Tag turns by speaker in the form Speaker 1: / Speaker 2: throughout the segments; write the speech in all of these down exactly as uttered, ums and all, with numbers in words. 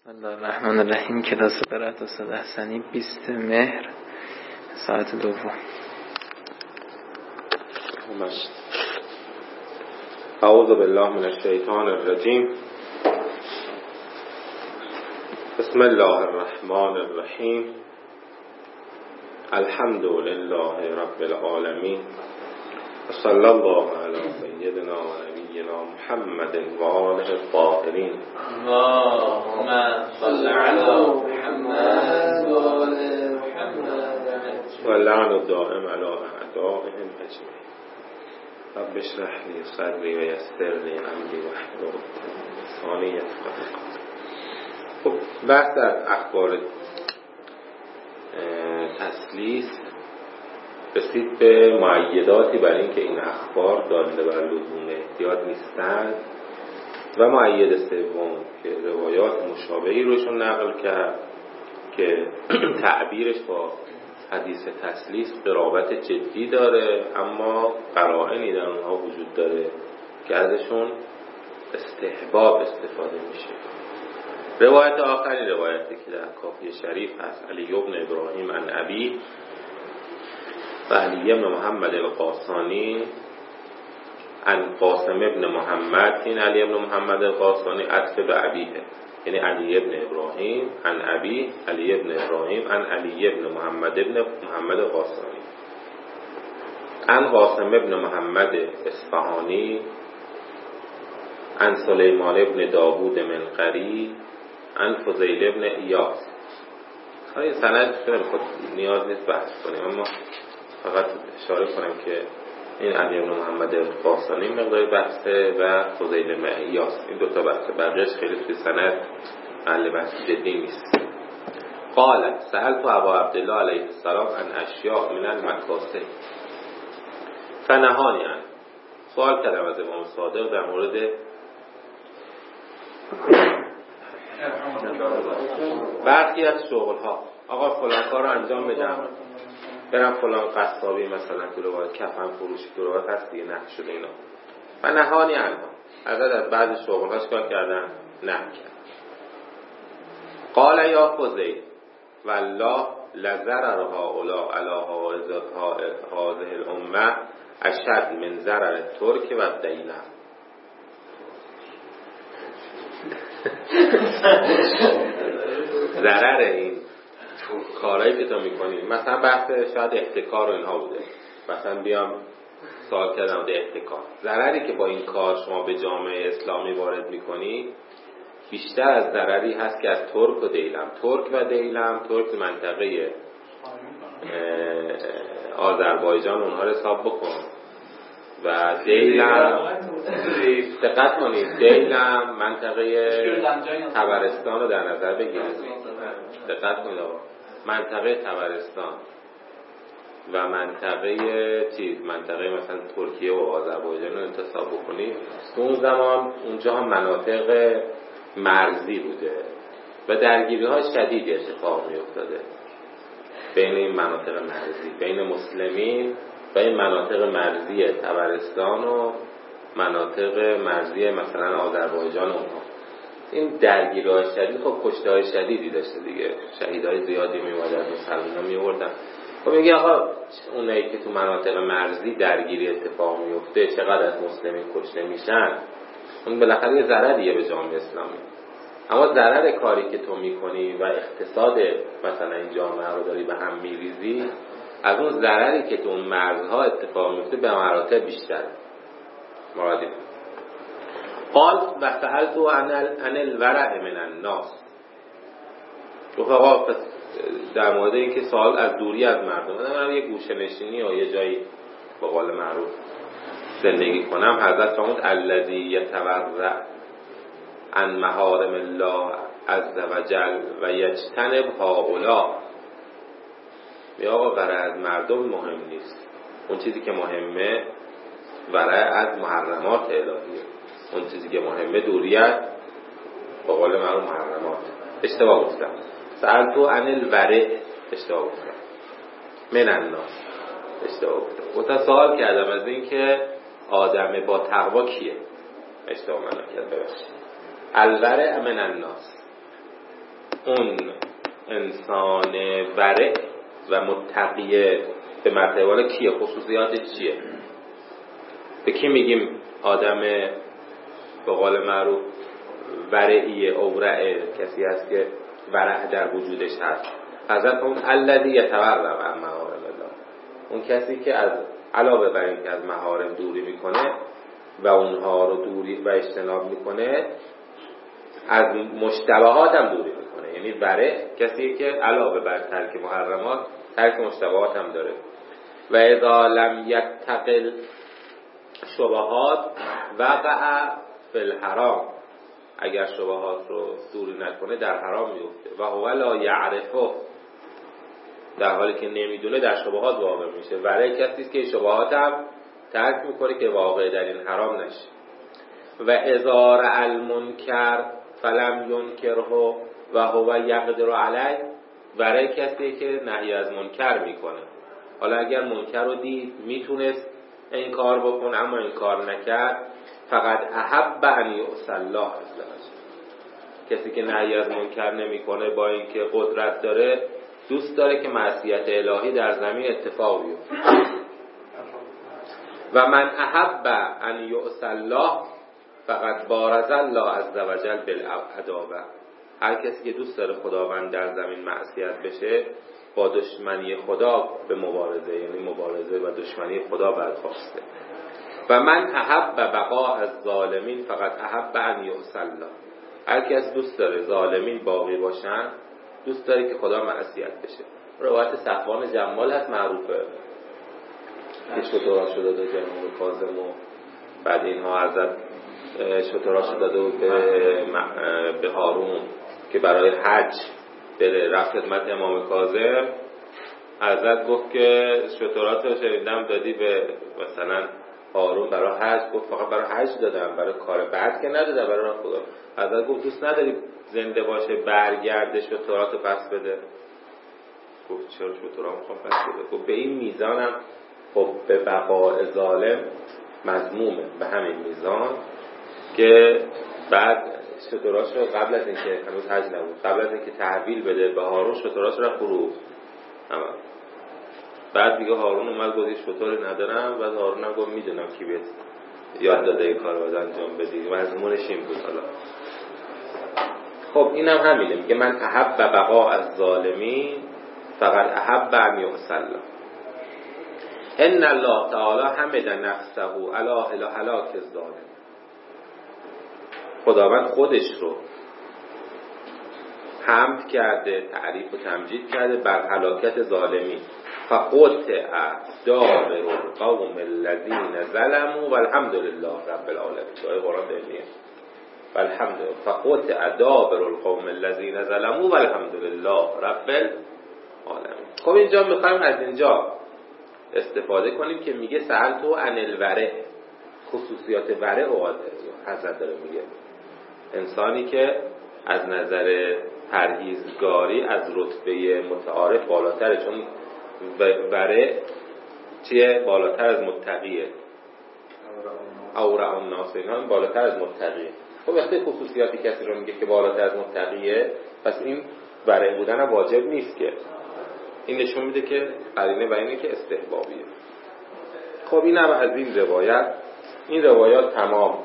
Speaker 1: بسم الله الرحمن الرحیم. کلاس قرائت استاد احسنی بیست مهر ساعت دوم.
Speaker 2: اعوذ بالله من الشیطان الرجیم. بسم الله الرحمن الرحیم. الحمد لله رب العالمین و صلی الله علی سیدنا و نبینا محمد و آله الطاهرین.
Speaker 3: اللهم صل علی محمد و آل محمد
Speaker 2: و لعن الدائم علی اعدائهم اجمعین. رب اشرح لی صدری و یسر لی امری واحلل عقدة من لسانی یفقهوا قولی. خب بحث در اخبار تسلیس رسید به مؤیداتی برای اینکه این اخبار داده بر لزوم احتیاط نیستند و مؤید سوم که روایات مشابهی روشون نقل کرد که تعبیرش با حدیث تسلیس قرابت جدی داره، اما قرائنی در اونها وجود داره که ازشون استحباب استفاده میشه. روایت آخری روایتی که در کافی شریف هست، علی بن ابراهیم عن ابی و علی بن محمد القاسانی عن قاسم ابن محمد. این علی بن محمد القاسانی عطف به ابیه، یعنی علی بن ابراهیم عن ابی علی بن ابراهیم عن علی بن محمد ابن محمد القاسانی عن قاسم ابن محمد اصفهانی عن سلیمان ابن داوود منقری عن فضیل ابن ایاس. خیلی سند خیلی خود نیاز نیست بحث کنیم، اما فقط اشاره کنم که این علی بن محمد القاسانی مقدار بحثه و فضیل ابن ایاس، این دوتا بحثه، بقیه‌اش خیلی توی سند محل بحث جدی نیست. قال سألت ابا عبدالله علیه السلام عن اشیاء من المکاسب فنهانی عنها. سوال کردم از امام صادق در مورد برخی از شغل ها. آقا فلان کار رو انجام بدم، برم فلان قصابی مثلا تو روایت کفن فروشی تو روایت هست دیگه، نه شده اینا. و نهانی عنها، حضرت از بعض شغل ها چکار کردن؟ نه کرد. قال یا فضیل والله لضرر هؤلاء علی هذه الامه اشد من ضرر الترک و الدیلم. ضرر این کارهایی که تو میکنی، مثلا بحث شاید احتکار و اینها بوده، مثلا بیام سوال کردم در احتکار، ضرری که با این کار شما به جامعه اسلامی وارد میکنی بیشتر از ضرری هست که از ترک و دیلم. ترک و دیلم، ترک منطقه آذربایجان اونها رو حساب بکن و دیلم دقت کنید، دیلم منطقه طبرستان رو در نظر بگیرید، دقت کنید آقا، منطقه طبرستان و منطقه چیز منطقه مثلا ترکیه و آذربایجان رو انتصاب بکنید، اون زمان اونجا هم مناطق مرزی بوده و درگیری های شدیدی اتفاق می افتاده بین این مناطق مرزی، بین مسلمین و این مناطق مرزی طبرستان و مناطق مرزی مثلا آذربایجان اونها. این درگیری های شدید خب کشته های شدیدی داشته دیگه، شهیدای زیادی می اومدن، مسلمان ها می آوردن. خب میگه آقا اونایی که تو مناطق مرزی درگیری اتفاق می افته چقدر از مسلمین کشته میشن، اون بالاخره یه ضرریه به جامعه اسلامی. اما ضرر کاری که تو میکنی و اقتصاد مثلا این جامعه رو داری به هم میریزی، از اون ضرری که تو اون مرزها اتفاق میفته به مراتب بیشتره. مرادی قال و سألتو عن الورع من الناس. آقا در مورد اینکه سوال از دوری از مردم، من یه گوشه نشینی یا یه جایی به قول معروف زندگی کنم، حضرت فرمود الذی یتورع عن محارم الله عز وجل و یجتنب هؤلاء. یا آقا ورع از مردم مهم نیست، اون چیزی که مهمه ورع از محرمات الهیه، اون چیزی که مهمه دوریت به قول معروف محرمات. اشتباه گفتم، سألتو عن الورع، اشتباه گفتم، من الناس اشتباه گفتم. گفتم سوال کردم از این که آدم با تقوا کیه، اشتباه من کرد، ببخشید. الورع من الناس، اون انسان ورع و متقیه به مرتبه والا کیه؟ خصوصیاتش چیه؟ به کی میگیم آدم به قول معروف ورعیه اورعه؟ کسی هست که ورع در وجودش هست. حضرت اون الذی یتورع عن محارم الله، اون کسی که از علاوه بر این که از محارم دوری میکنه و اونها رو دوری و اجتناب میکنه، از مشتبهات هم دوری میکنه. یعنی ورع کسی که علاوه بر ترک محرمات ترک مشتبهات هم داره. و اذا لم یتقل شبهات وقع فی الحرام، اگر شبهات رو دوری نکنه در حرام میفته. و هو لا یعرفه، در حالی که نمیدونه در شبهات واقع میشه. ورع کسی است که شبهات هم ترک میکنه که واقع در این حرام نشه. و اذا رأى المنکر فلم ینکره و هو یقدر علیه، ورع کسی که نهی از منکر میکنه. حالا اگر منکر رو دید میتونست این کار بکنه اما این کار نکرد، فقط احب ان یعصی الله عز وجل. کسی که نهی از منکر نمیکنه با اینکه قدرت داره، دوست داره که معصیت الهی در زمین اتفاق بیفته. و من احب ان یعصی الله فقط بارز الله عز وجل بالعداوه. هر کسی که دوست داره خداوند در زمین معصیت بشه، با دشمنی خدا به مبارزه، یعنی مبارزه و دشمنی خدا برخواسته. و من احب بقاء از ظالمین فقط احب ان یعصی الله. هر کس دوست داره ظالمین باقی باشن، دوست داره که خدا معصیت بشه. روایت صفوان جمال هست معروفه که شتراشو داده جناب کاظم و بعد اینها حضرت شتراشو داده و به به هارون که برای حج بره، رفت خدمت امام کاظم. حضرت گفت که شتراتو شنیدم دادی به مثلا هارون برای حج. گفت فقط برای حج دادم، برای کار بعد که ندادم، برای خدا. حضرت گفت دوست نداری زنده باشه برگرده شتراتو پس بده؟ گفت چرا شتراتو میخوام پس بده؟ گفت به این میزانم خب به بقاء ظالم مذمومه، به همین میزان که بعد شتراشو قبل از اینکه هنوز حج نبود، قبل از اینکه تحویل بده به هارون، شتراشو را فروخت. اما بعد دیگه هارون اومد گفت شتری ندارم، بعد هارون هم گفت میدونم کی بهت یاد داده این کارو باید انجام بدی. مضمونش این بود. حالا خب اینم هم همینه، میگه من احب بقاء از ظالمین فقط احب ان یعصی الله. ان الله تعالی حمد نفسه علی هلاک الظالم. خداوند خودش رو حمد کرده، تعریف و تمجید کرده بر هلاکت ظالمین. فقطع دابر القوم الذین ظلموا والحمد لله رب العالمین. آیه قرآن دلیه والحمد فقطع دابر القوم الذین ظلموا والحمد لله رب العالمین. خب اینجا میخوایم از اینجا استفاده کنیم که میگه سألتو عن الورع، خصوصیات ورع و حضرت داره میگه انسانی که از نظر پرهیزگاری از رتبه متعارف بالاتره، چون ورع چیه؟ بالاتر از متقیه. اورع الناس اینا بالاتر از متقیه. خب وقتی خصوصیاتی کسی رو میگه که بالاتر از متقیه، پس این ورع بودن واجب نیست که. این نشون میده که قرینه و اینه که استحبابیه. خب این هم از این روایت. این روایات تمام.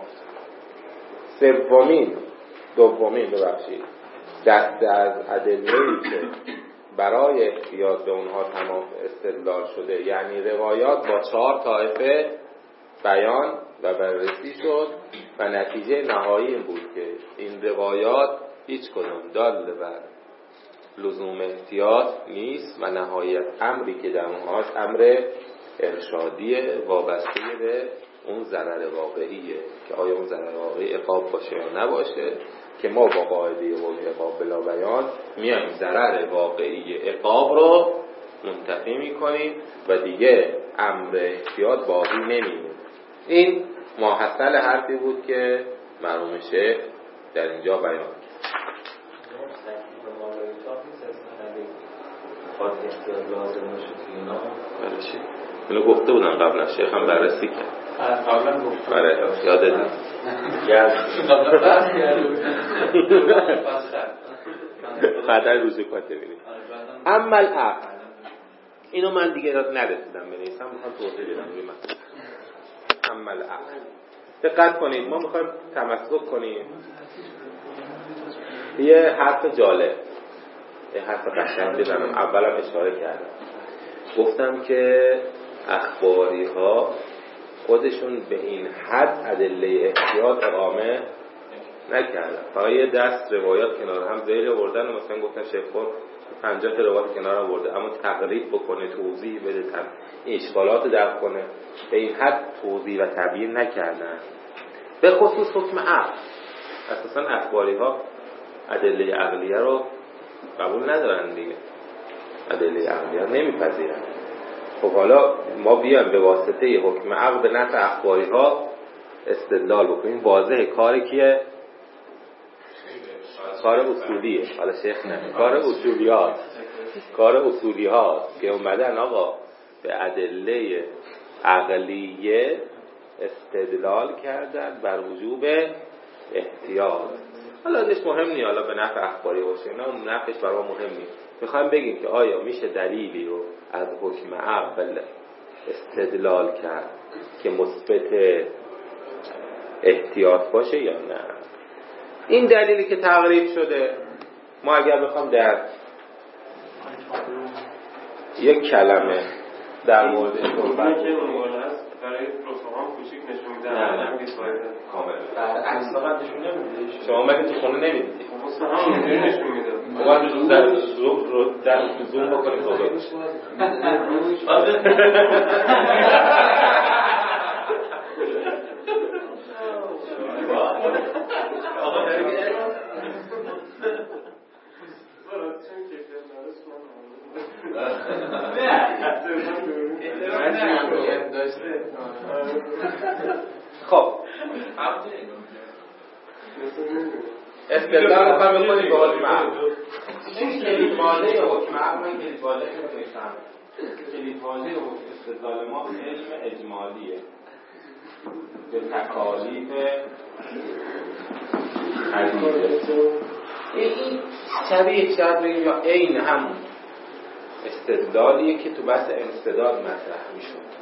Speaker 2: سومین دومین ببخشید دسته از ادله‌ای که برای احتیاط به اونها تمام استدلال شده، یعنی روایات با چهار طایفه بیان و بررسی شد و نتیجه نهایی این بود که این روایات هیچ کدوم دال بر لزوم احتیاط نیست و نهایت امری که در اونهاست امر ارشادی وابسته به اون ضرر واقعیه که آیا اون ضرر واقعی عقاب باشه یا نباشه، که ما با قاعده وجوب عقاب بلا بیان میایم ضرر واقعی عقاب رو منتفی میکنیم و دیگه امر احتیاط باقی نمیمونه. این ماحصل حرفی بود که مرحوم شیخ در اینجا بیان کرد. برشی اینو گفته بودن قبلا، شیخ هم بررسی کرد
Speaker 3: قبلا گفته
Speaker 2: برای یاده دید
Speaker 3: قبلا بحث کرده
Speaker 2: بعدا رجوعات ببینید. اما العقل، اینو من دیگه نرسیدم بنویسم، میخوام توضیح بدم روی مثلا. اما العقل، دقت کنید، ما میخوایم تمسک کنیم یه حرف جالب، یه حرف قشنگ بزنم. اولم اشاره کردم، گفتم که اخباری ها خودشون به این حد ادله احتیاط اقامه نکردن، فقط یه دست روایات کنار هم ذیل آوردن و مثلا گفتن شیخ خور پنجاه تا روایات کنار آورده، اما تقریب بکنه، توضیح بده، این اشکالات درک کنه، به این حد توضیح و تبیین نکردن. به خصوص حکم عقل، اساسا اخباری ها ادله عقلیه رو قبول ندارن دیگه، ادله عقلیه رو نمیپذیرن. خب حالا ما بیایم به واسطه حکم عقل به نفع اخباری ها استدلال بکنیم، واضحه کاری کیه؟ کار اصولیه. حالا شیخ نه، کار اصولیات، کار اصولی ها که اومدن آقا به ادله عقلیه استدلال کردن بر وجوب احتیاط. حالا ازش مهم نیست حالا به نفع اخباری باشه، نه اون نفعش برای ما مهم نیست. میخوایم بگیم که آیا میشه دلیلی رو از حکم عقل استدلال کرد که مثبت احتیاط باشه یا نه؟ این دلیلی که تقریب شده، ما اگر بخوام در یک کلمه در مورد صحبت کنیم
Speaker 4: برای رسومان کوچیک نشون میدن،
Speaker 2: نه نه کاملا برعکس فقط نشون نمیده. شما مگه تو خونه نمیدید؟
Speaker 4: خب هم اینجوری نشون میده.
Speaker 2: باید روز در زوم رو در زوم بکنید بزرگ خب استدلال رو هم بکنید به حکم عقل. این کلیدواژه حکم عقل، من کلیدواژه رو نوشتم. کلیدواژه استدلال ما علم اجمالیه به تکالیف حدیثه. این شبیه شاید بگیم یا عین همون استدلالیه که تو بحث انسداد مطرح میشد.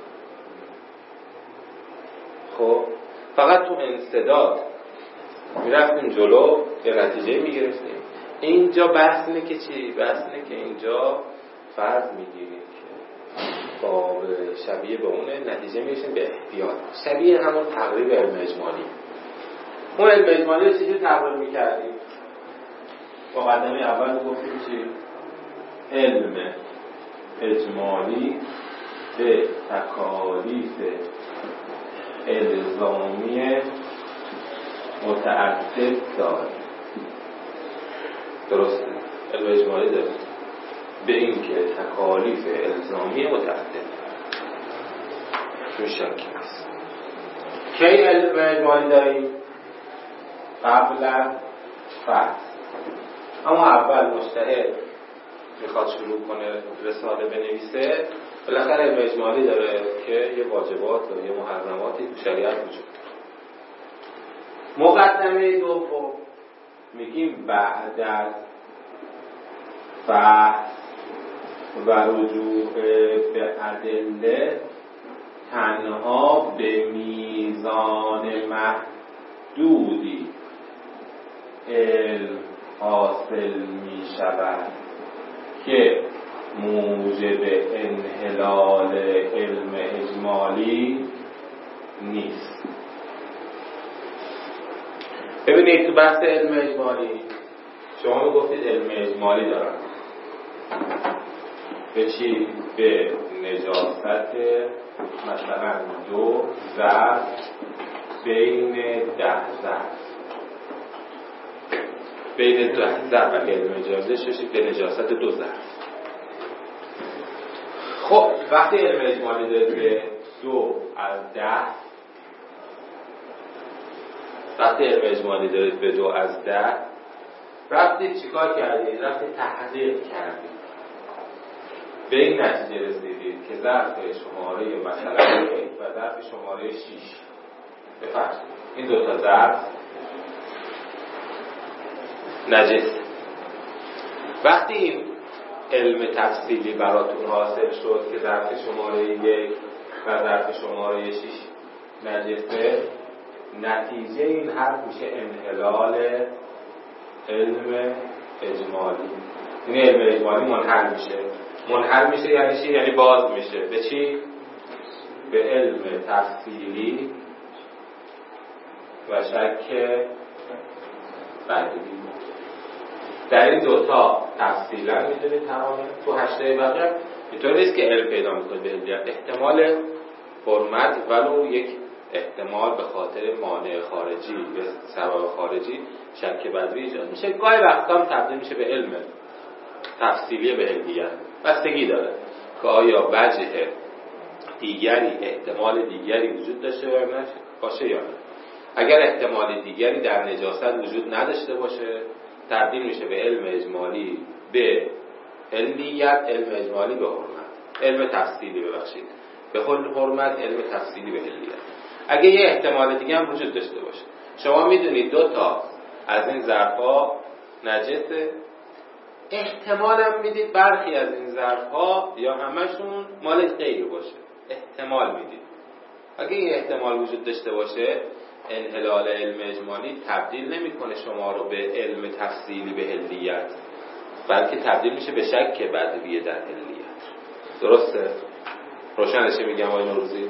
Speaker 2: خب فقط تو انسداد میرفتیم جلو یه نتیجه میگرفتیم. اینجا بحث اینه که چی؟ بحث اینه که اینجا فرض میگیریم که با شبیه به اون نتیجه میرسیم به احتیاط، شبیه همون تقریب علم اجمالی. اون علم اجمالی رو چیزی تقریب میکردیم؟ مقدمه اول گفتیم چی؟ علم اجمالی به تکالیف الزامی متعدد داره. درسته؟ علم اجمالی داره به این که تکالیف الزامی متعدد چون شکی نیست. کی علم اجمالی داریم؟ قبل از فرض. اما اول مجتهد میخواد شروع کنه رساله بنویسه، بالاخره علم اجمالی داره که یه واجبات و یه محرماتی تو شریعت وجود داره. مقدمه دوم میگیم بعد از بحث و رجوع به ادله تنها به میزان محدودی علم حاصل می شود که موجب انحلال علم اجمالی نیست. ببینید تو بحث علم اجمالی شما میگفتید علم اجمالی دارن به چی؟ به نجاست مثلا دو ظرف بین ده ظرف، بین ده ظرف اگر علم اجازه ششید به نجاست دو ظرف. خب وقتی علم اجمالی دارید به دو از ده، وقتی علم اجمالی دارید به دو از ده، رفتید چیکار کردید؟ رفتید تحقیق کردید، به این نتیجه رسیدید که ظرف شماره مثلا یک و ظرف شماره شش بفرض این دو تا ظرف نجس. وقتی این علم تفصیلی براتون حاصل شد که ظرف شماره یک و ظرف شماره شش نجسه، نتیجه این حرف میشه انحلال علم اجمالی. این علم اجمالی منحل میشه. منحل میشه یعنی چی؟ یعنی باز میشه. به چی؟ به علم تفصیلی و شک بدوی. در این دوتا تفصیلا میدونید تمامه. تو هشته بقیه اینطور نیست که علم پیدا میکنه به علمیت. احتمال حرمت ولو یک احتمال به خاطر مانع خارجی یا سبب خارجی شک بدوی ایجاد میشه. گاهی وقتا هم تبدیل میشه به علم تفصیلی به علمیت. بستگی داره که آیا وجه دیگری، احتمال دیگری وجود داشته باشه یا نه. اگر احتمال دیگری در نجاست وجود نداشته باشه تبدیل میشه به علم اجمالی به علمیت، علم اجمالی به حرمت، علم تفصیلی ببخشید به حرمت، علم تفصیلی به علمیت. اگه یه احتمال دیگه هم وجود داشته باشه، شما میدونید دو تا از این ظرف‌ها نجسه، احتمال هم میدید برخی از این ظرف‌ها یا همشون مال غیر باشه، احتمال میدید. اگه این احتمال وجود داشته باشه انحلال علم اجمالی تبدیل نمیکنه شما رو به علم تفصیلی به علمیت، بلکه تبدیل میشه به شک بدوی در علمیت. درسته؟ روشنشه میگم آقای نوروزی؟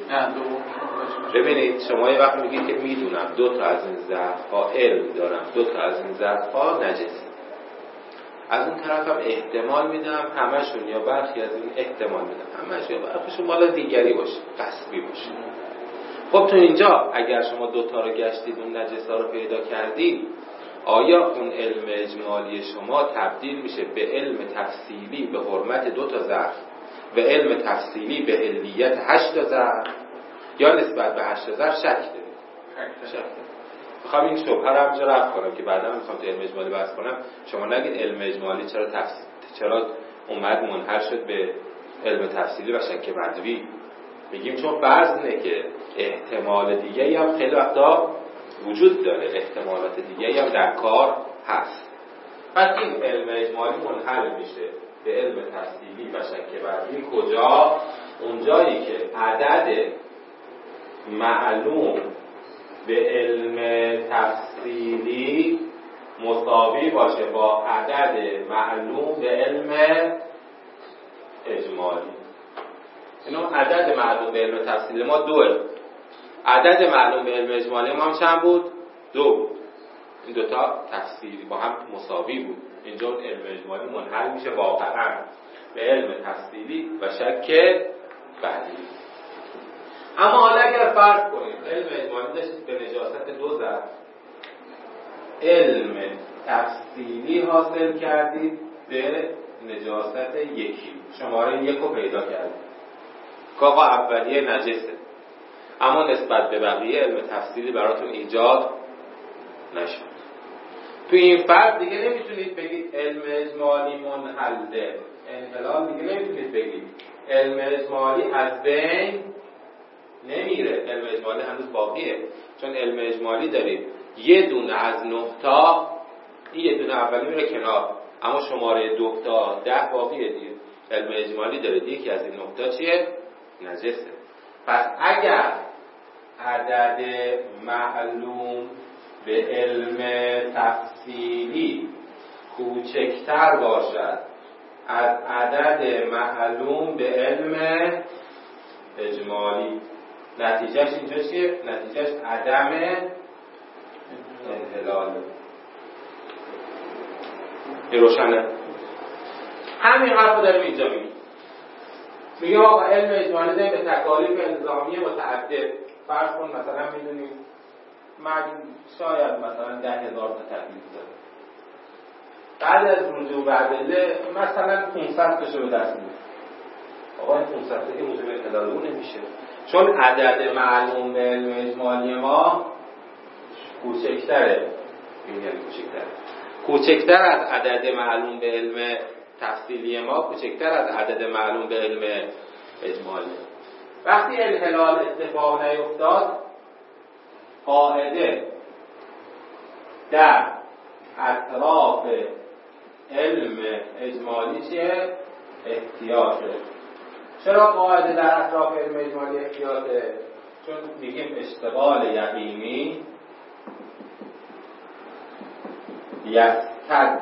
Speaker 2: ببینید شما یه وقت میگید که میدونم دو تا از این ظرف‌ها علم دارم، دو تا از این ظرف‌ها نجسه. از اون طرف هم احتمال میدم همشون یا برخی از این احتمال میدم همش یا برخیشون مال دیگری باشه، قصبی باشه. خب تو اینجا اگر شما دوتا رو گشتید اون نجسا رو پیدا کردید، آیا اون علم اجمالی شما تبدیل میشه به علم تفصیلی به حرمت دو تا ظرف و علم تفصیلی به علیت هشت تا ظرف، یا نسبت به هشت تا ظرف شک دارید؟ شک دارید. میخوام این شبهه رو همینجا رفع کنم که بعدا میخوام تو علم اجمالی بحث کنم. شما نگید علم اجمالی چرا تفصیل چرا اومد منحل شد به علم تفصیلی و شک بدوی. میگیم چون فرض اینه که احتمال دیگه هم خیلی وقتا وجود داره، احتمالات دیگه هم در کار هست. پس این علم اجمالی منحل میشه به علم تفصیلی و شک بدوی کجا؟ اونجایی که عدد معلوم به علم تفصیلی مساوی باشه با عدد معلوم به علم اجمالی. اینو عدد معلوم به علم تفصیلی ما دوه، عدد معلوم به علم اجمالی ما هم چند بود؟ دو بود. این دوتا تفصیلی با هم مساوی بود. اینجا علم اجمالی منحل میشه واقعا به علم تفصیلی و شک بدوی. اما حالا اگر فرض کنید علم اجمالی داشتید به نجاست دو ظرف، علم تفصیلی حاصل کردید به نجاست یکی، شماره یک رو پیدا کردید که آقا اولیه نجسه، اما نسبت به بقیه علم تفصیلی براتون ایجاد نشد. تو این فرض دیگه نمیتونید بگید علم اجمالی منحله، انحلال دیگه نمیتونید بگید. علم اجمالی از بین نمیره، علم اجمالی هنوز باقیه. چون علم اجمالی دارید یه دونه از نه تا، این یه دونه اولی میره کنار، اما شماره دو تا ده باقیه دیگه. علم اجمالی دارید یکی از این نه تا چیه؟ نجسه. پس اگر عدد معلوم به علم تفصیلی کوچکتر باشد از عدد معلوم به علم اجمالی، نتیجهش اینجا چیه؟ نتیجهش عدم انحلاله. این روشنه؟ همین حرف رو داریم اینجا میگیم. میگه آقا علم اجمالی داریم به تکالیف الزامی متعدد. فرض کن مثلا میدونیم مجموع شاید مثلا ده هزار تا تکلیف داره، بعد از رجوع به ادله مثلا پانصد تاشو به دست میاره. آقا این پانصد تا که موجب انحلال اون نمیشه، چون عدد معلوم به علم اجمالی ما کوچکتره. این یعنی کوچکتره، کوچکتر از عدد معلوم به علم تفصیلی ما، کوچکتر از عدد معلوم به علم اجمالی. وقتی انحلال اتفاق نیفتاد، قاعده در اطراف علم اجمالی چیه؟ احتیاطه. چرا قاعده در اطراف علم اجمالی احتیاطه؟ چون میگیم اشتغال یقینی یستد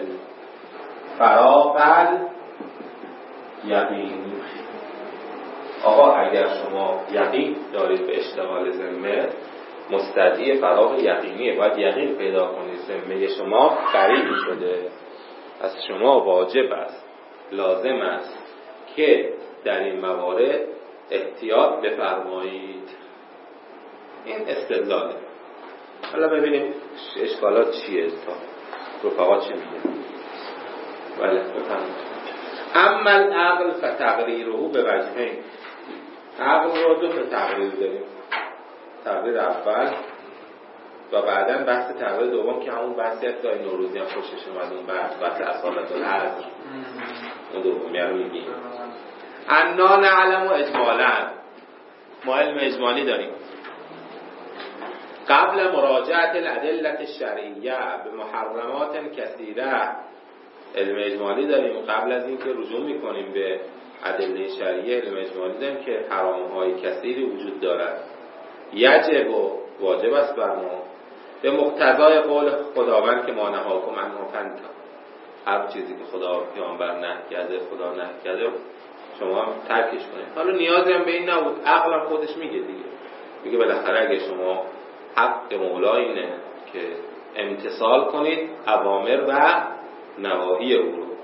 Speaker 2: فراغ یقینی. آقا اگر شما یقین دارید به اشتغال ذمه، مستدعی فراغ یقینیه، باید یقین پیدا کنید ذمه شما غریب شده. از شما واجب است، لازم است که در این موارد احتیاط بفرمایید. این استدلاله. حالا ببینیم اشکالات چیه، تا رفقا چی میگه. بله بفرمایید. اما العقل فتقریره به وجهین. عقل رو دو تا تقریر داریم، تقریر اول و بعداً بحث تقریر دوم که همون بحثی هست که آقای نوروزی هم خوشش اومد، اون بحث بحث اصالت العصر، اون دومی رو میگیم. انا نعلم اجمالا، ما علم اجمالی داریم. قبل مراجعه الادله الشرعیه به محرمات کثیره، علم اجمالی داریم قبل از اینکه رجوع میکنیم به ادله شرعیه. علم اجمالی داریم که حرام‌های کثیری وجود دارد. یجب و واجب است بر ما به مقتضای قول خداوند که ما نهاکم عنه فانتهوا، هر چیزی که خدا پیامبر نهی کرده، خدا نهی کرده، شما هم ترکش کنید. حالا نیازی هم به این نبود، عقل هم خودش میگه دیگه، میگه بالاخره اگه شما حق مولا اینه که امتثال کنید اوامر و نواهی او رو.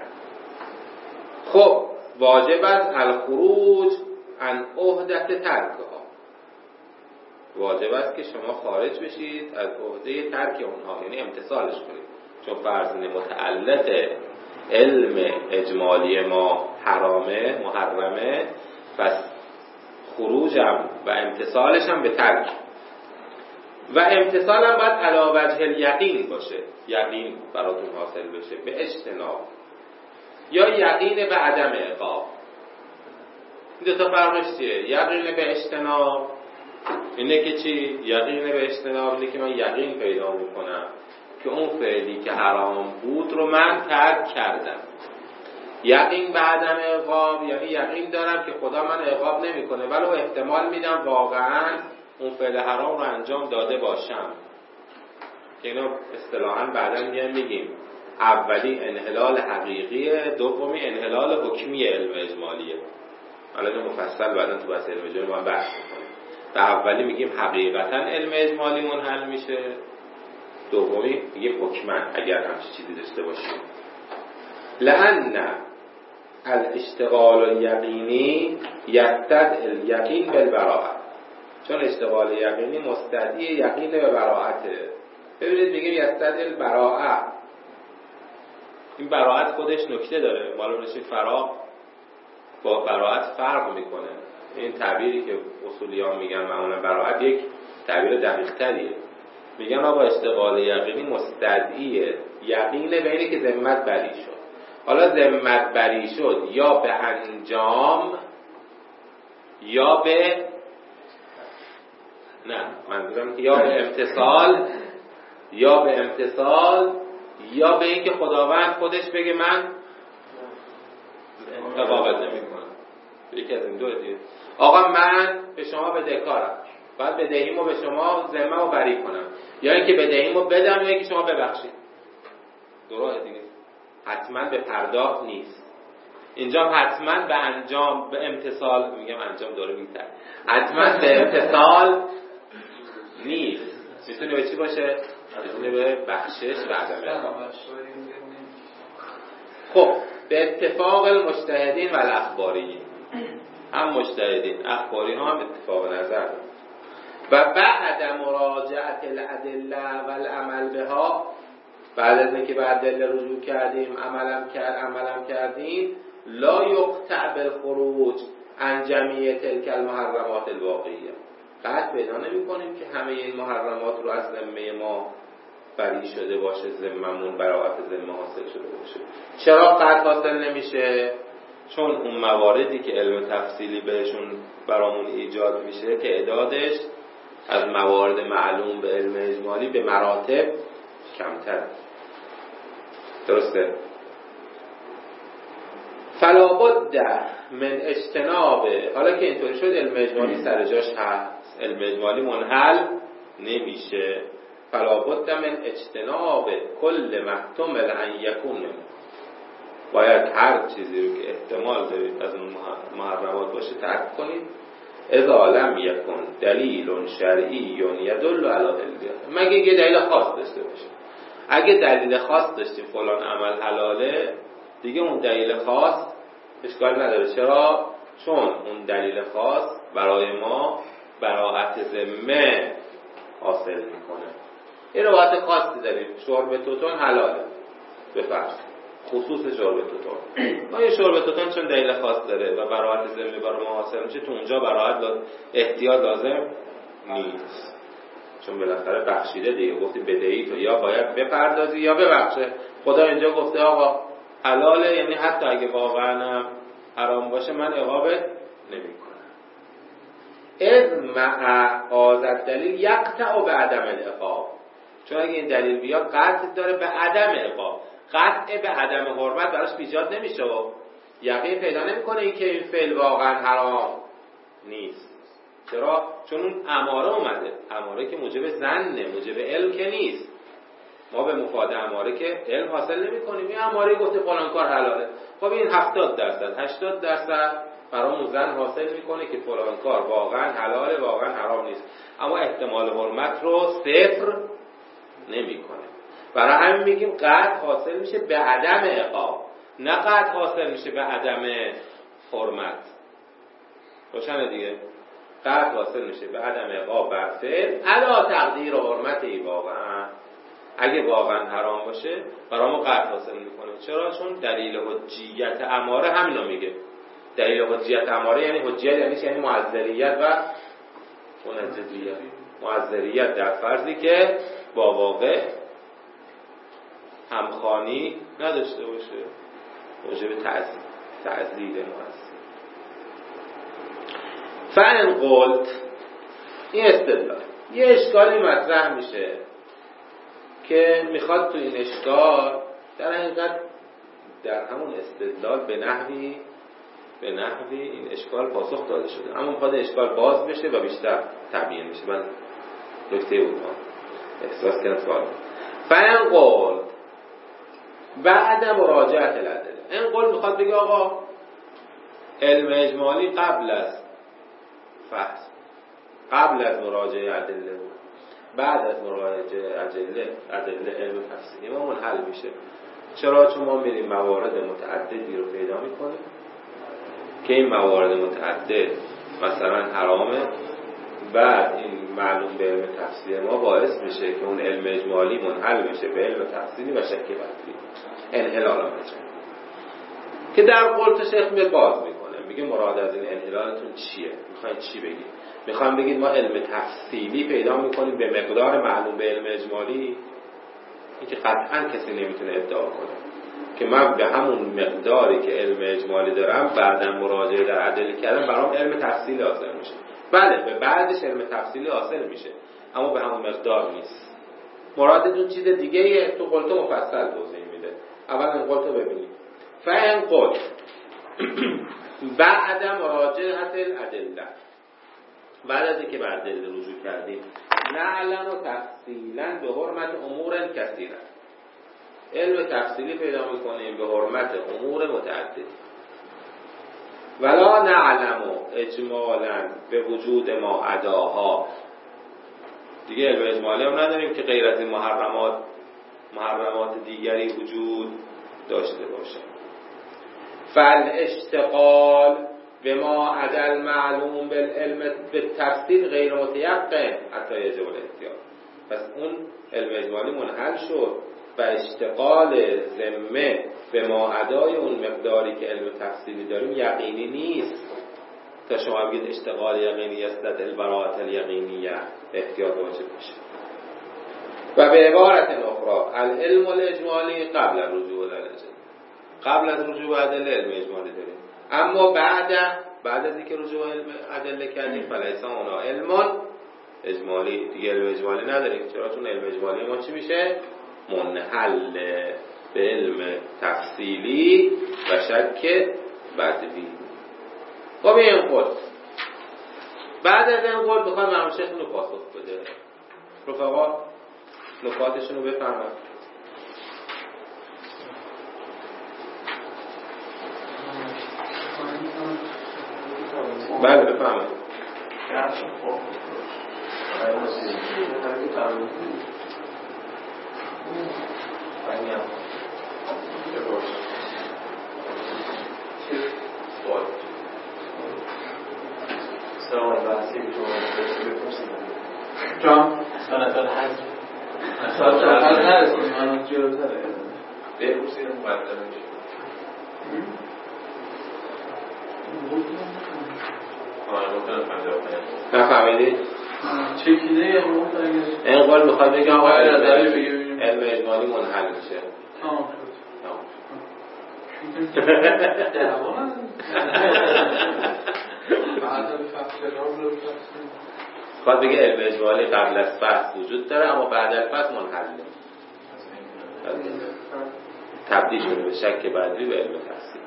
Speaker 2: خب واجب است الخروج عن عهدت ترکها، واجب است که شما خارج بشید از عهده ترک اونها، یعنی امتثالش کنید. چون فرض متعلق علم اجمالی ما حرامه، محرمه، پس خروجم و امتثالش هم به ترک. و امتثال هم باید علی وجه الیقین باشه، یقین براتون حاصل بشه به اجتناب، یا یقین به عدم عقاب. این دو تا فرقش چیه؟ یقین به اجتناب اینه که چی؟ یقین به اجتناب اینه که من یقین پیدا میکنم که اون فعلی که حرام بود رو من ترک کردم. یقین به عدم عقاب یعنی یقین دارم که خدا من عقاب نمیکنه، ولی احتمال میدم واقعا اون فعل حرام رو انجام داده باشم. که اینو اصطلاحاً بعداً میایم میگیم اولی انحلال حقیقیه، دومی انحلال حکمی علم اجمالیه. حالا اینو مفصل بعداً تو بحث علم اجمالی ما بحث می‌کنیم. و اولی میگیم حقیقتاً علم اجمالی منحل میشه، دومی میگیم حکماً اگر همچین چیزی داشته باشیم. لأن الاشتغال الیقینی یقتضی الیقین بالبراءة، چون اشتغال یقینی مستدعی یقین به براءته. ببینید میگیم یقتضی البراءة، این براءت خودش نکته داره، معلوم نشه فراغ با براءت فرق میکنه. این تعبیری که اصولیان میگن معمولا براءت یک تعبیر دقیق تریه. میگن آقا اشتغال یقینی مستدعی یقین به اینه که ذمت بری شد. حالا ذمت بری شد یا به انجام یا به نه منظورم که یا به امتثال یا به امتثال یا به این که خداوند خودش بگه من مقابل نمی کنم. یکی از این دو دیگه. آقا من به شما بدهکارم، باید بدهیمو به شما ذمه رو بری کنم، یا اینکه بدهیمو بدم یا اینکه شما ببخشید. دو راه دیگه، حتما به پرداخت نیست. اینجا حتما به انجام به امتثال، میگم انجام داره میتر، حتما به امتثال نیست. میتونه به چی باشه؟ میتونه به بخشش و عدم. خب به اتفاق المجتهدین و الاخباریین، هم مجتهدین اخباری ها هم اتفاق نظر و بعد مراجعت الادله و العمل بها، بعد از اینکه به ادله رجوع کردیم عملم کرد عملم کردیم، لا یقطع بالخروج عن جمیع تلک المحرمات الواقعیه، قطع پیدا نمی کنیم که همه این محرمات رو از ذمه ما بری شده باشه، ذممون براءت ذمه حاصل شده باشه. چرا قطع حاصل نمیشه؟ چون اون مواردی که علم تفصیلی بهشون برامون ایجاد میشه تعدادش از موارد معلوم به علم اجمالی به مراتب کمتر. درسته؟ فلا بد من اجتناب. حالا که اینطوری شد علم اجمالی سر جاش هست، علم اجمالی منحل نمیشه. فلا بد من اجتناب کل محتمل ان یکون، باید هر چیزی رو که احتمال دارید از اون محرمات باشه ترک کنید. اذا لم یکن دلیل شرعی یدل علی الحل، مگه یه دلیل خاص داشته باشه. اگه دلیل خاص داشتیم فلان عمل حلاله، دیگه اون دلیل خاص اشکال نداره. چرا؟ چون اون دلیل خاص برای ما براءت ذمه حاصل میکنه. یه روایت خاصی داریم، شرب توتون حلاله به فرض، خصوص شرب توتون. ما یه شرب توتون چون دلیل خاص داره و براءت ذمه برای ما حاصل میشه، تو اونجا براءت احتیاط لازم نیست، چون بالاخره بخشیده دیگه. گفتی بدهی تو یا باید بپردازی یا ببخشه. خدا اینجا گفته آقا حلاله، یعنی حتی اگه واقعا حرام باشه من عقابت نمیکنم. اذ مع آزد دلیل یقطع به عدم العقاب، چون اگه این دلیل بیاد قطع داره به عدم عقاب. قطع به عدم حرمت براش ایجاد نمیشه و یقین پیدا نمیکنه این که این فعل واقعا حرام نیست. چرا؟ چون اون اماره اومده، اماره که موجب ظنه، موجب علم که نیست. ما به مفاد اماره که علم حاصل نمی کنیم. این اماره گفته فلان کار حلاله، خب این هفتاد درصد هشتاد درصد برامون ظن حاصل میکنه که فلان کار واقعا حلاله، واقعا حرام نیست، اما احتمال حرمت رو صفر نمیکنه. برای همین میگیم قطع حاصل میشه به عدم عقاب، نه قطع حاصل میشه به عدم حرمت. روشنه دیگه؟ قطع حاصل میشه به عدم عقاب بر فعل علا تقدیر و حرمت ای واقعا. اگه واقعا حرام باشه برای ما قطع حاصل میکنه. چرا؟ چون دلیل حجیت اماره همینو میگه. دلیل حجیت اماره یعنی حجیت یعنی یعنی معذریت و منجزیت. معذریت در فرضی که با واقع همخوانی نداشته باشه، موجب تعزیر تعزیر مؤثر. فان قلت، این استدلال یه اشکالی مطرح میشه که میخواد تو این اشکال در حقیقت در همون استدلال به نحوی به نحوی این اشکال پاسخ داده شده، اما میخواد اشکال باز بشه و بیشتر تبیین بشه. من نکته بود احساس کردم سوال. فان قلت بعد مراجعت الادله، این قول میخواد بگه آقا علم اجمالی قبل از فحص، قبل از مراجعه ادله بود، بعد از مراجعه ادله ادله علم تفسیری ما منحل میشه. چرا؟ چون ما میریم موارد متعددی رو پیدا میکنیم که این موارد متعدد مثلا حرامه، بعد این معلوم به علم تفسیر ما باعث میشه که اون علم اجمالی منحل میشه به علم تفسیری و شک بدی انحلال میشه که در قول شیخ میاد باز میکنه، میگه مراد از این انحلالتون چیه؟ میخواین چی بگید؟ میخوایم بگید ما علم تفصیلی پیدا میکنیم به مقدار معلوم به علم اجمالی؟ این که قطعا کسی نمیتونه ادعا کنه که من به همون مقداری که علم اجمالی دارم بعداً مراجعه در ادله کردم برام علم تفصیلی حاصل میشه. بله به بعدش علم تفصیلی حاصل میشه، اما به همون مقدار نیست. مرادتون چیز دیگه تو قلتو مفصل توضیح میده. اول این قلتو ببینید. فهم قلت بعد مراجعه الادله، بعد از اینکه بعد ادله رجوع کردیم، نعلم و تفصیلا به حرمت امور کثیره، علم تفصیلی پیدا میکنیم به حرمت امور متعدد. ولا نعلم اجمالا به وجود ما اداها، دیگه علم اجمالی هم نداریم که غیر از این محرمات محرمات دیگری وجود داشته باشه. فل اشتغال به ما عدل معلوم بالعلم به تفصیل غیر متیقن حتی یجب الاحتیاط. پس اون علم اجمالی منحل شد و اشتغال ذمه به ما ادای اون مقداری که علم تفصیلی داریم یقینی نیست تا شما بگید اشتغال یقینی است در البراءت الیقینیه احتیاط واجب باشه. و به عبارت اخرى العلم الاجمالی قبل رجوع الادله، قبل از رجوع ادله علم اجمالی داریم، اما بعد بعد از اینکه رجوع علم ادله کردیم فلیس اونا علم اجمالی، دیگه علم اجمالی نداریم. چرا؟ چون علم اجمالی ما چی میشه؟ منحل به علم تفصیلی و شک بدوی. خب این قول بعد از این قول بخواد مرحوم شیخ رو پاسخ بده. رفقا نکاتشون رو بفهمن. بله بفهمن.
Speaker 4: سلام بحثی که شما بپرسید
Speaker 3: جان سنت الحج سنت الحج نرسیم من جلوتره
Speaker 2: بپرسید مقدمه میشه نفهمیدید؟
Speaker 3: چکیده یه حقوق اگر
Speaker 2: این قول میخواد بگه آقا
Speaker 3: باید از
Speaker 2: علم
Speaker 3: دلیل بگیم.
Speaker 2: علم اجمالی منحل میشه.
Speaker 3: تمام شد دعوا بعد از فصل رام رو
Speaker 2: خواهد بگه علم اجمالی قبل از فصل وجود داره اما بعد از فصل منحله تبدیل شده به شک بعدی به علم تفسیر.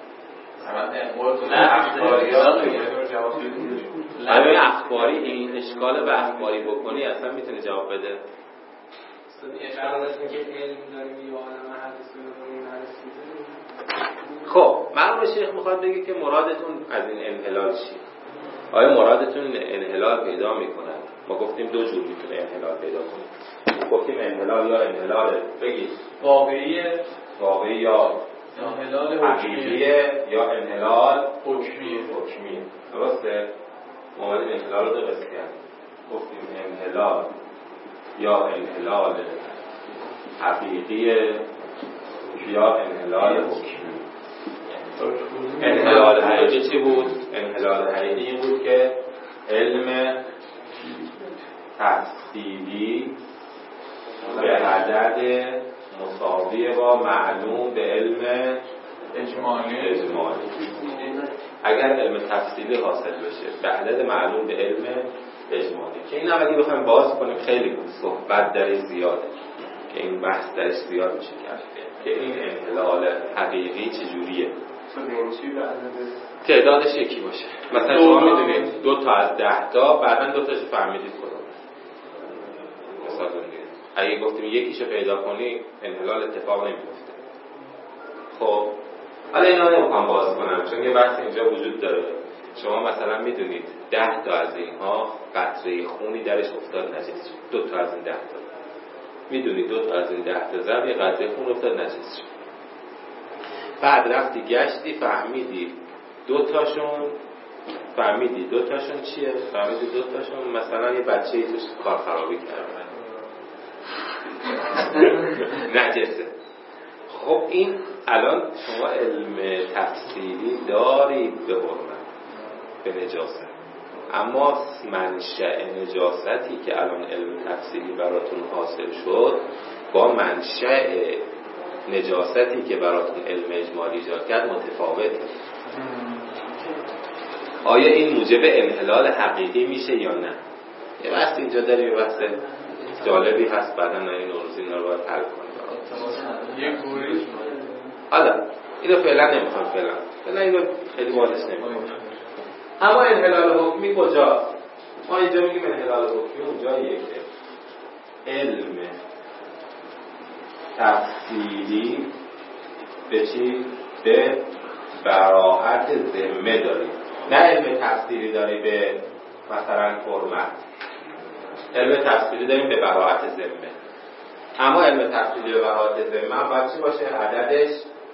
Speaker 2: همه اخباری این اشکال به اخباری بکنی اصلا میتونه جواب بده. خب مرحوم شیخ میخواد بگه که مرادتون از این انحلال چیه؟ آیا مرادتون انحلال پیدا میکنن؟ ما گفتیم دو جور میتونه انحلال پیدا کنه. گفتیم انحلال یا انحلال بگید
Speaker 3: واقعی
Speaker 2: واقعی یا
Speaker 3: انحلال
Speaker 2: حقیقیه یا انحلال
Speaker 3: حکمی.
Speaker 2: حکمی. درسته؟ ما باید انحلال رو دو قسم کردیم. گفتیم انحلال یا انحلال حقیقی یا انحلال حکمی. انحلال حقیقی چی بود؟ انحلال حقیقی این بود که علم تفصیلی به عدد مساوی با معلوم به علم
Speaker 3: اجمالی
Speaker 2: اجمالی. اگر علم تفصیلی حاصل بشه به عدد معلوم به علم اجمالی که این هم اگه بخوایم باز کنیم خیلی صحبت درش زیاده که این بحث درش زیاد میشه کرد که این انحلال حقیقی چجوریه. تعدادش یکی باشه. مثلا شما میدونید دو تا از ده تا بعدا دو تاشو فهمیدید کدوم. مثلا میگید اگه گفتیم یکیشو پیدا کنی انحلال اتفاق نمیفته. خب حالا اینا نمیخوام باز کنم چون یه بحث اینجا وجود داره. شما مثلا میدونید ده تا از اینها قطره خونی درش افتاد نجس شد. دو تا از این ده تا میدونید دو تا از این ده تا ضرب یه قطره خون افتاد نجس شد. بعد رفتی گشتی فهمیدی دو تاشون فهمیدی دو تاشون چیه؟ فهمیدی دو تاشون مثلا یه بچه‌ای توش کار خرابی کرده نجسه. خب این الان شما علم تفصیلی دارید به حرمت به نجاست، اما منشأ نجاستی که الان علم تفصیلی براتون حاصل شد با منشأ نجاستی که براتون علم اجمالی ایجاد کرد متفاوته. آیا این موجب انحلال حقیقی میشه یا نه؟ یه بحث اینجا داریم، یه بحث جالبی هست، بعدا این نوروزی اینا رو باید حل کنیم.
Speaker 3: یک گوریش
Speaker 2: حالا اینو فعلا نمیخوام فعلا فعلا اینو خیلی بازش نمیخوام. اما انحلال حکمی کجا؟ ما اینجا میگیم انحلال حکمی اونجاییه که علم تفصیلی به چی؟ به براءت ذمه داری. نه علم تفصیلی داری به مثلا حرمت. علم تفصیلی داریم به براءت ذمه. اما علم تفصیلی به براءت ذمه باید چی باشه؟ عددش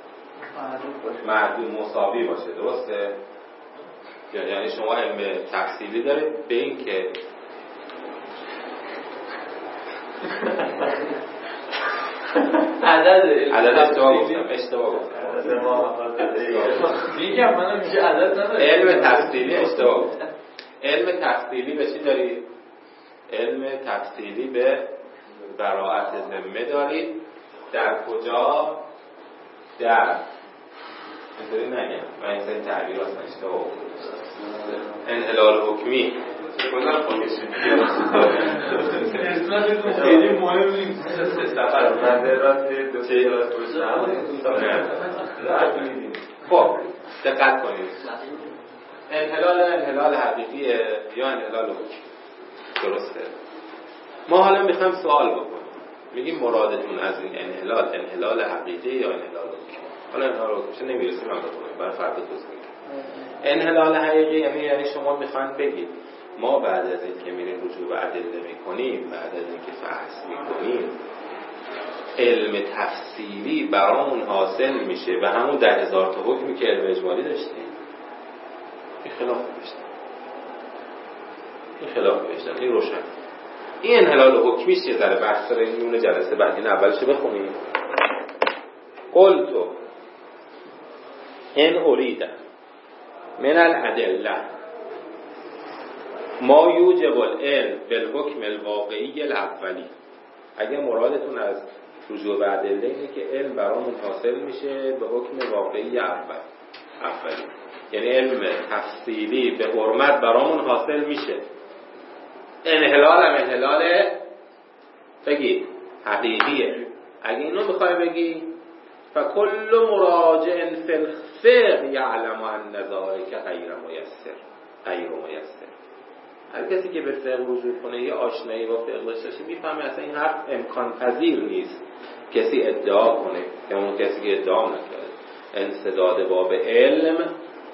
Speaker 2: معدود مساوی باشه. درسته؟ یعنی شما علم تفصیلی دارید به این که
Speaker 3: عدد
Speaker 2: عدد اشتباه گفتم اشتباه گفتم
Speaker 3: میگم منم میشه عدد نداره.
Speaker 2: علم تفصیلی اشتباه گفتم. علم تفصیلی به چی دارید؟ علم تفصیلی به براءت ذمه دارید. در کجا؟ در اینطوری نگم من این سری تعبیر هستم اشتباه گفتم. انحلال حکمی کدام خواهیشید
Speaker 3: اسمتون خیلی مهم نیست.
Speaker 4: سفر من در راست دو سه راست
Speaker 2: خب دقت کنید. انحلال انحلال حقیقیه یا انحلال حکم؟ درسته. ما حالا میخوایم سوال بکنیم، میگیم مرادتون از این انحلال انحلال حقیقی یا انحلال حکم؟ حالا انحلال حکمش نمیرسیم هم بکنیم، برای فردا توضیح میدم. انحلال حقیقی یعنی یعنی شما میخواین بگید ما بعد از این که میریم رجوع به ادله میکنیم، بعد از این که فحص میکنیم، علم تفصیلی برامون حاصل میشه و همون ده هزار تا حکمی که علم اجمالی داشتیم. این خلاف میشتم این خلاف میشتم این روشن. این انحلال حکمیش یه ذره بحث داره، این میونه جلسه بعد. این اولش بخونیم. قلتو ان ارید من الادله ما یوجب العلم بالحکم الواقعی الاولی. اگه مرادتون از رجوع به ادله اینه که علم برامون حاصل میشه به حکم واقعی اول اولی، یعنی علم تفصیلی به حرمت برامون حاصل میشه. انحلال هم انحلال بگید حقیقیه. اگه اینو میخوای بگی فکل مراجع فی الفقه یعلم ان ذلک غیر میسر غیر میسر. هر کسی که به فقه رجوع کنه یه آشنایی با فقه داشته باشه میفهمه اصلا این حرف امکان پذیر نیست کسی ادعا کنه که اون کسی که ادعا نکرده. انسداد باب علم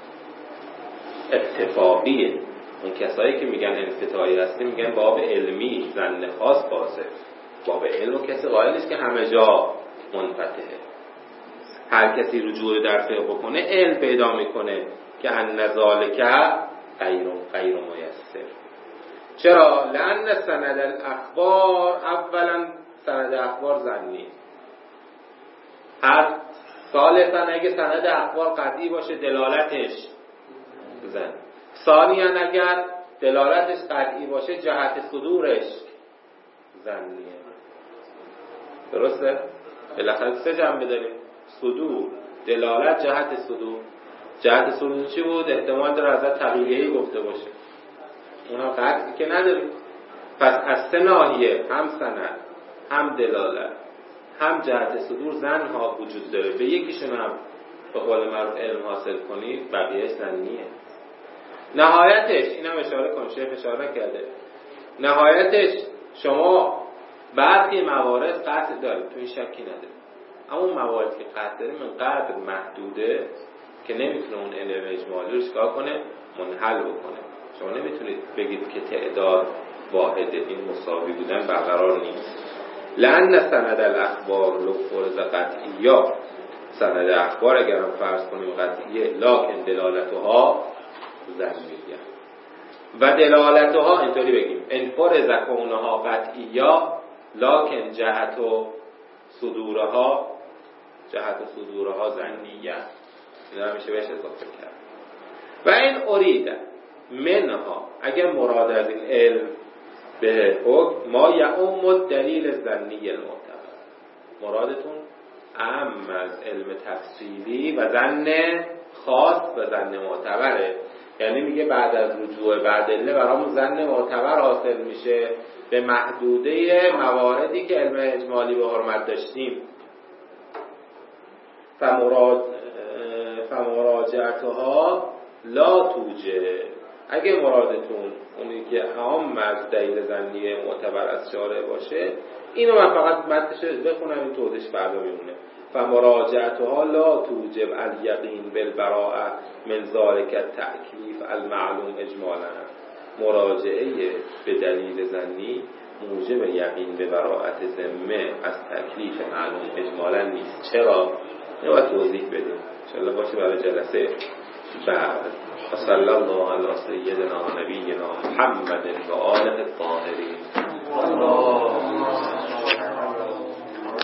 Speaker 2: اتفاقیه. اون کسایی که میگن انفتاحی هستی میگن باب علمی ظن خاص بازه. باب علم و کسی قائل نیست که همه جا منفتحه. هر کسی رجوع در فقه بکنه علم پیدا میکنه که ان ذالک غیر غیر میسر. چرا؟ لأن سند الاخبار اولا سند اخبار ظنی. هر ثالثا اگه سند اخبار قطعی باشه دلالتش زن. ثانیاً اگر دلالتش قطعی باشه جهت صدورش ظنیه. درسته؟ بالاخره سه جنبه داریم: صدور، دلالت، جهت صدور. جهت صدور چی بود؟ احتمال داره ازت تغییری گفته باشه. اونها قطعی که نداریم. پس از سه ناحیه هم سند هم دلالت هم جهت صدور زن ها وجود داره. به یکیشون هم به قول معروف علم حاصل کنید بقیهش ظنیه. نهایتش اینم اشاره کنم، شیخ اشاره کرده، نهایتش شما برخی موارد قطع دارید، تو این شکی ندارید، اما اون موارد که قطع دارید من قدر محدوده که نمیتونه اون علم اجمالی رو چیکار کنه؟ منحل بکنه. شما نمیتونید بگید که تعداد واحده، این مساوی بودن برقرار نیست. لأن سند الاخبار لو فرض قطعیه، سند اخبار اگرم فرض کنیم قطعیه، لکن دلالتها ظنیه. و دلالتها اینطوری بگیم ان فرض کونها قطعیه لکن جهت و صدورها جهت و صدورها ظنیه. این رو میشه بهش اضافه کرد. و این ارید منها، اگر مراد از این علم به حکم ما یعم الدلیل ظنی المعتبر، مرادتون اعم از علم تفصیلی و ظن خاص و ظن معتبره. یعنی میگه بعد از رجوع بعد علم برامون ظن معتبر حاصل میشه به محدوده مواردی که علم اجمالی به حرمت داشتیم. فمراج... فمراجعتها لا توجه. اگه مرادتون اونی که عام از دلیل ظنی معتبر از شارع باشه، اینو من فقط متنش بخونم این توضیحش فردا میمونه. فمراجعتها لا توجب الیقین بالبراءه من ذلک التکلیف المعلوم اجمالا. مراجعه به دلیل ظنی موجب یقین به براءت ذمه از تکلیف معلوم اجمالا نیست. چرا؟ اینو باید توضیح بدیم ان شاء الله باشه برای جلسه بعد. صلی الله علی سیدنا و نبینا محمد و آله الطاهرین.